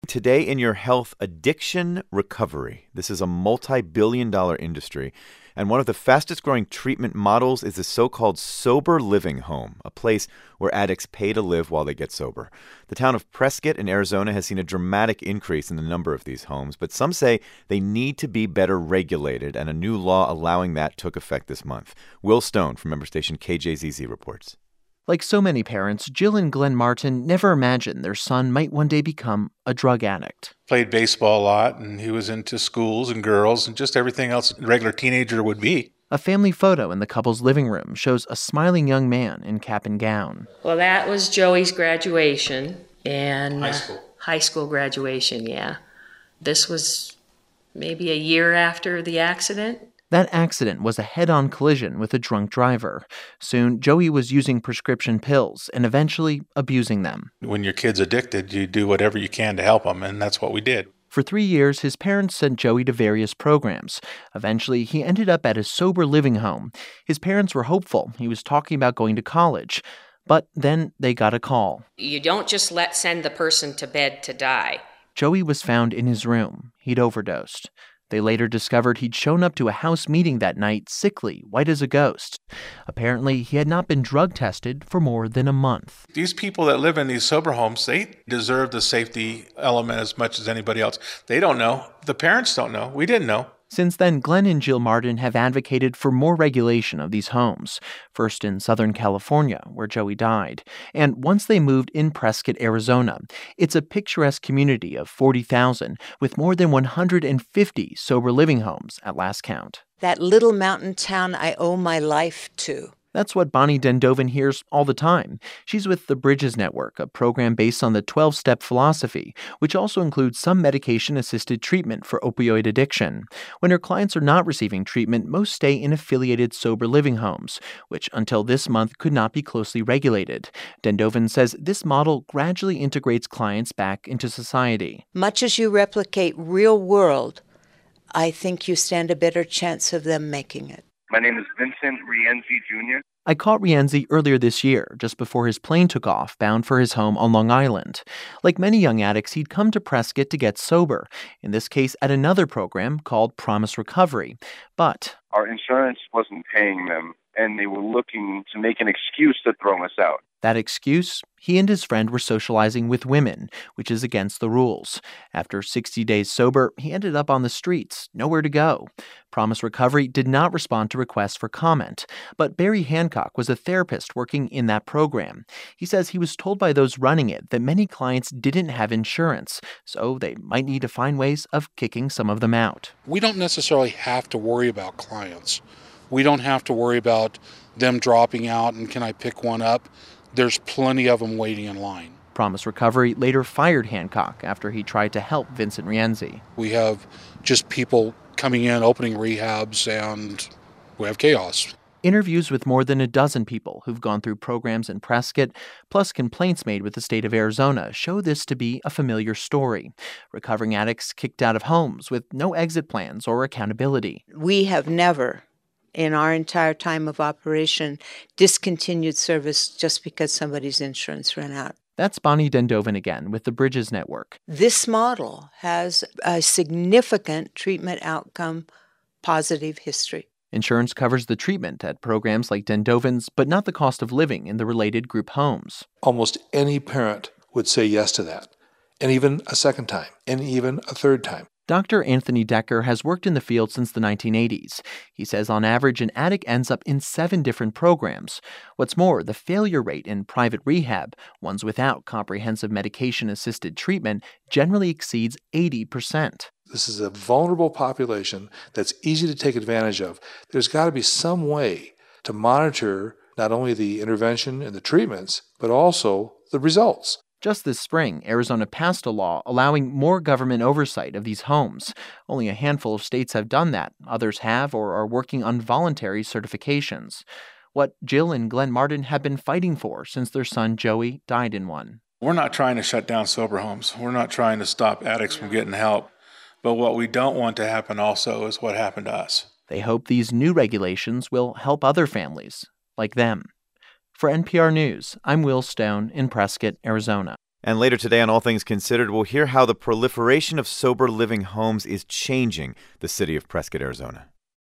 Today in your health, addiction recovery. This is a multi-billion-dollar industry, and one of the fastest-growing treatment models is the so-called sober living home, a place where addicts pay to live while they get sober. The town of Prescott in Arizona has seen a dramatic increase in the number of these homes, but some say they need to be better regulated, and a new law allowing that took effect this month. Will Stone from member station KJZZ reports. Like so many parents, Jill and Glenn Martin never imagined their son might one day become a drug addict. Played baseball a lot, and he was into schools and girls and just everything else a regular teenager would be. A family photo in the couple's living room shows a smiling young man in cap and gown. Well, that was Joey's graduation. And High school. High school graduation, yeah. This was maybe a year after the accident. That accident was a head-on collision with a drunk driver. Soon, Joey was using prescription pills and eventually abusing them. When your kid's addicted, you do whatever you can to help them, and that's what we did. For 3 years, his parents sent Joey to various programs. Eventually, he ended up at a sober living home. His parents were hopeful he was talking about going to college. But then they got a call. You don't just send the person to bed to die. Joey was found in his room. He'd overdosed. They later discovered he'd shown up to a house meeting that night sickly, white as a ghost. Apparently, he had not been drug tested for more than a month. These people that live in these sober homes, they deserve the safety element as much as anybody else. They don't know. The parents don't know. We didn't know. Since then, Glenn and Jill Martin have advocated for more regulation of these homes, first in Southern California, where Joey died, and once they moved in Prescott, Arizona. It's a picturesque community of 40,000 with more than 150 sober living homes at last count. That little mountain town I owe my life to. That's what Bonnie Dendoven hears all the time. She's with the Bridges Network, a program based on the 12-step philosophy, which also includes some medication-assisted treatment for opioid addiction. When her clients are not receiving treatment, most stay in affiliated sober living homes, which until this month could not be closely regulated. Dendoven says this model gradually integrates clients back into society. Much as you replicate real world, I think you stand a better chance of them making it. My name is Vincent Rienzi Jr. I caught Rienzi earlier this year, just before his plane took off, bound for his home on Long Island. Like many young addicts, he'd come to Prescott to get sober, in this case at another program called Promise Recovery. But our insurance wasn't paying them, and they were looking to make an excuse to throw us out. That excuse? He and his friend were socializing with women, which is against the rules. After 60 days sober, he ended up on the streets, nowhere to go. Promise Recovery did not respond to requests for comment, but Barry Hancock was a therapist working in that program. He says he was told by those running it that many clients didn't have insurance, so they might need to find ways of kicking some of them out. We don't necessarily have to worry about clients. We don't have to worry about them dropping out and can I pick one up? There's plenty of them waiting in line. Promise Recovery later fired Hancock after he tried to help Vincent Rienzi. We have just people coming in, opening rehabs, and we have chaos. Interviews with more than a dozen people who've gone through programs in Prescott, plus complaints made with the state of Arizona, show this to be a familiar story. Recovering addicts kicked out of homes with no exit plans or accountability. We have never, in our entire time of operation, discontinued service just because somebody's insurance ran out. That's Bonnie Dendoven again with the Bridges Network. This model has a significant treatment outcome positive history. Insurance covers the treatment at programs like Dendoven's, but not the cost of living in the related group homes. Almost any parent would say yes to that, and even a second time, and even a third time. Dr. Anthony Decker has worked in the field since the 1980s. He says on average, an addict ends up in 7 different programs. What's more, the failure rate in private rehab, ones without comprehensive medication-assisted treatment, generally exceeds 80%. This is a vulnerable population that's easy to take advantage of. There's got to be some way to monitor not only the intervention and the treatments, but also the results. Just this spring, Arizona passed a law allowing more government oversight of these homes. Only a handful of states have done that. Others have or are working on voluntary certifications. What Jill and Glenn Martin have been fighting for since their son Joey died in one. We're not trying to shut down sober homes. We're not trying to stop addicts from getting help. But what we don't want to happen also is what happened to us. They hope these new regulations will help other families like them. For NPR News, I'm Will Stone in Prescott, Arizona. And later today on All Things Considered, we'll hear how the proliferation of sober living homes is changing the city of Prescott, Arizona.